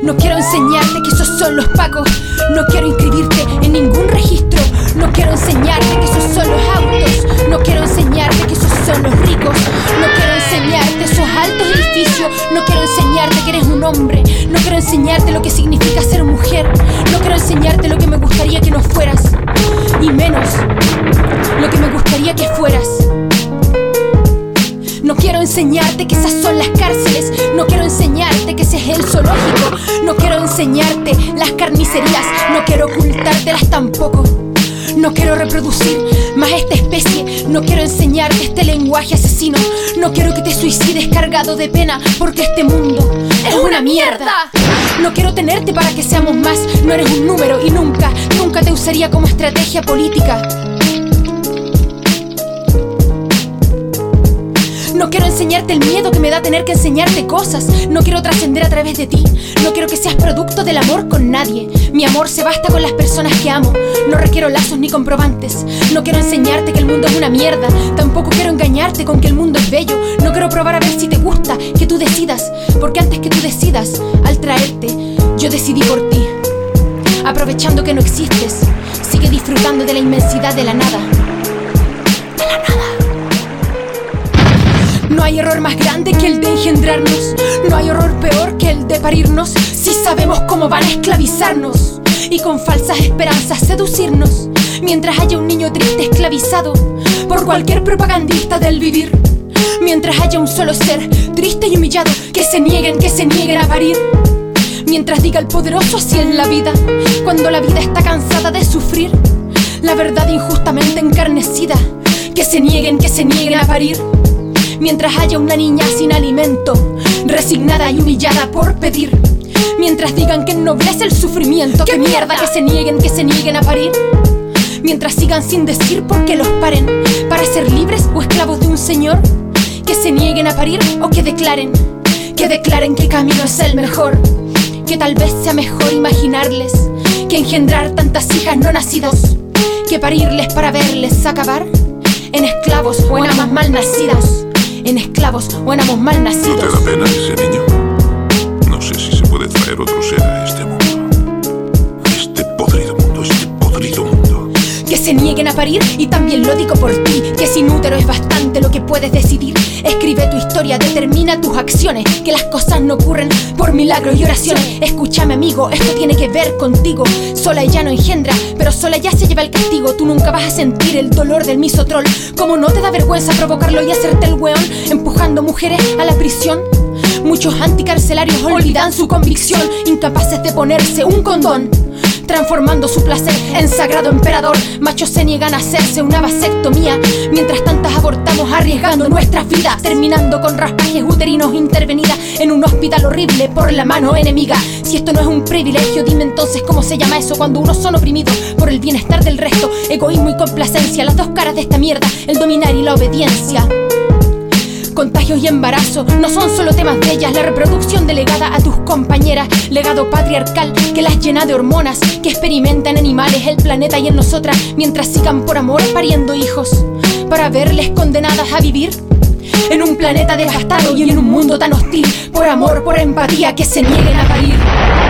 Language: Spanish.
No quiero enseñarte que esos son los pacos. No quiero inscribirte en ningún registro. No quiero enseñarte que esos son los autos. No quiero enseñarte que esos son los ricos. No quiero enseñarte esos altos edificios. No quiero enseñarte que eres un hombre. No quiero enseñarte lo que significa ser mujer. No quiero enseñarte lo que me gustaría que no fueras, y menos lo que me gustaría que fueras. No quiero enseñarte que esas son las cárceles. No quiero enseñarte que ese es el zoológico. No quiero enseñarte las carnicerías. No quiero ocultártelas tampoco. No quiero reproducir más esta especie. No quiero enseñarte este lenguaje asesino. No quiero que te suicides cargado de pena, porque este mundo es una mierda. No quiero tenerte para que seamos más. No eres un número y nunca te usaría como estrategia política. No quiero enseñarte el miedo que me da tener que enseñarte cosas. No quiero trascender a través de ti. No quiero que seas producto del amor con nadie. Mi amor se basta con las personas que amo. No requiero lazos ni comprobantes. No quiero enseñarte que el mundo es una mierda. Tampoco quiero engañarte con que el mundo es bello. No quiero probar a ver si te gusta, que tú decidas. Porque antes que tú decidas, al traerte, yo decidí por ti. Aprovechando que no existes, sigue disfrutando de la inmensidad de la nada. De la nada. No hay error más grande que el de engendrarnos. No hay horror peor que el de parirnos. Si sabemos cómo van a esclavizarnos y con falsas esperanzas seducirnos, mientras haya un niño triste esclavizado por cualquier propagandista del vivir. Mientras haya un solo ser triste y humillado que se nieguen a parir. Mientras diga el poderoso así en la vida, cuando la vida está cansada de sufrir la verdad injustamente encarnecida, que se nieguen a parir. Mientras haya una niña sin alimento, resignada y humillada por pedir. Mientras digan que ennoblece el sufrimiento, ¡qué mierda! Que se nieguen a parir. Mientras sigan sin decir por qué los paren, para ser libres o esclavos de un señor. Que se nieguen a parir o que declaren que camino es el mejor. Que tal vez sea mejor imaginarles que engendrar tantas hijas no nacidas, que parirles para verles acabar en esclavos o en amas mal nacidas. En esclavos o en amos mal nacidos. ¿No te da pena ese niño? No sé si se puede traer otro ser a este mundo. A este podrido mundo, Que se nieguen a parir, y también lo digo por ti, que sin útero es bastante lo que puedes decidir. Escribe tu historia, determina tus acciones, que las cosas no ocurren por milagros y oraciones. Escúchame amigo, esto tiene que ver contigo. Sola ella no engendra, pero sola ya se lleva el castigo. Tú nunca vas a sentir el dolor del misotrol. ¿Cómo no te da vergüenza provocarlo y hacerte el weón, empujando mujeres a la prisión? Muchos anticarcelarios olvidan su convicción, incapaces de ponerse un condón, transformando su placer en sagrado emperador. Machos se niegan a hacerse una vasectomía, mientras tantas abortamos arriesgando nuestras vidas, terminando con raspajes uterinos intervenidas en un hospital horrible por la mano enemiga. Si esto no es un privilegio, dime entonces cómo se llama eso cuando unos son oprimidos por el bienestar del resto. Egoísmo y complacencia, las dos caras de esta mierda, el dominar y la obediencia. Contagios y embarazo no son solo temas de ellas. La reproducción delegada a tus compañeras, legado patriarcal que las llena de hormonas, que experimentan animales, el planeta y en nosotras, mientras sigan por amor pariendo hijos, para verles condenadas a vivir en un planeta devastado y en un mundo tan hostil. Por amor, por empatía, que se nieguen a parir.